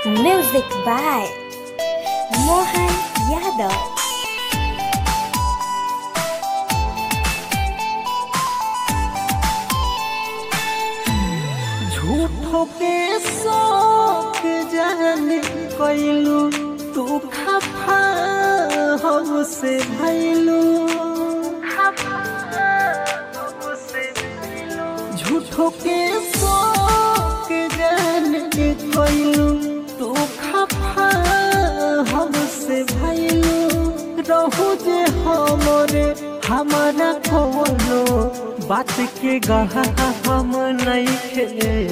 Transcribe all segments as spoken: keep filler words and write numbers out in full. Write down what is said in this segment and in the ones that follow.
Music by Mohan Yadav. झूठो के शौक जाने कैलू तू खफा हमसे भैलू झूठो के शौक जाने कैलू तू खफा हमसे भैलू रहू जे हमरे हमारा कोनो बात के गहा हम नहीं खे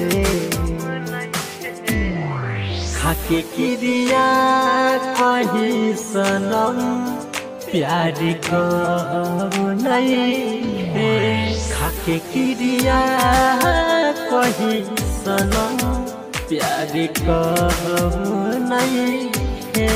खाके क्रिया कही सनम प्यार कब नहीं खे खाके क्रिया कही सनम प्यार कब नहीं खे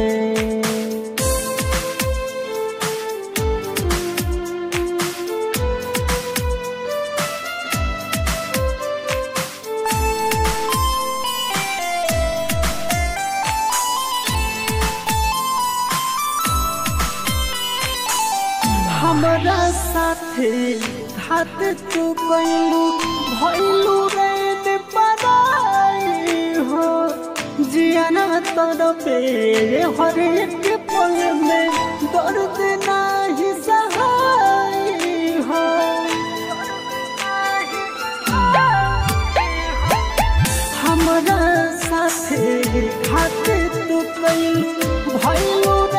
हमारा साथे हाथ तू कैलू भैलू रे पराई हो जियाना तरफे हर एक पल में दर्द नहीं सहाय हो हमारा साथे हाथ तू कैलू भैलू रे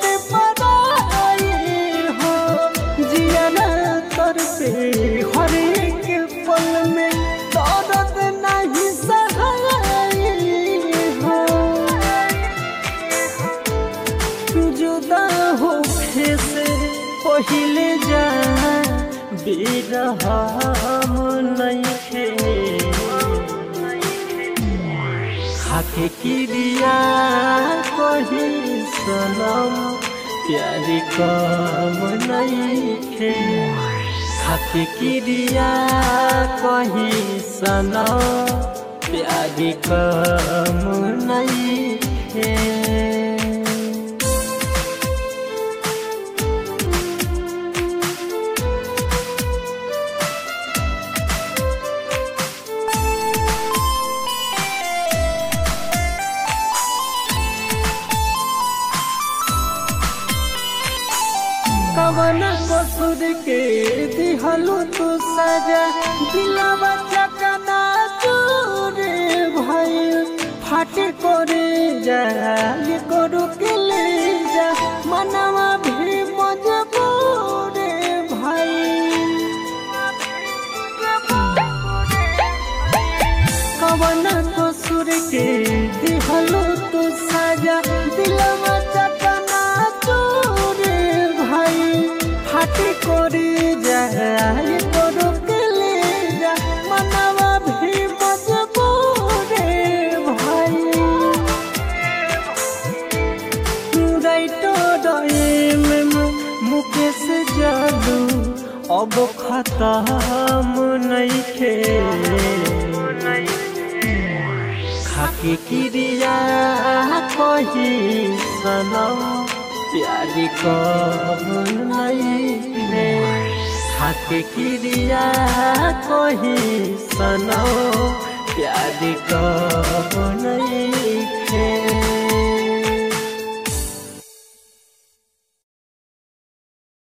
हर एक पल में दर्द नहीं सहाय हो जुदा होखे से पहले जा बिरहम नहीं खे खाके क्रिया कही सनम प्यार कम नहीं खे खाके क्रिया कही सनम प्यार कम नहीं खे कवना कसूर के दिहलू तू सजा दिलवा चकना चूरे भइल फाटे करे जा ये करू के ले जा मनवा भी मजबूर भइल कवना कसूर के दिहलू तू सजा दिलवा चकना चूरे फाटे करे जाए करो के ले जा मनवा भी मजबूर भाई राइटर में मुकेश जादू अब खत्म नहीं खे खाके क्रिया कही सनम प्यार कब नहीं खे खाके क्रिया कही सनम प्यार कब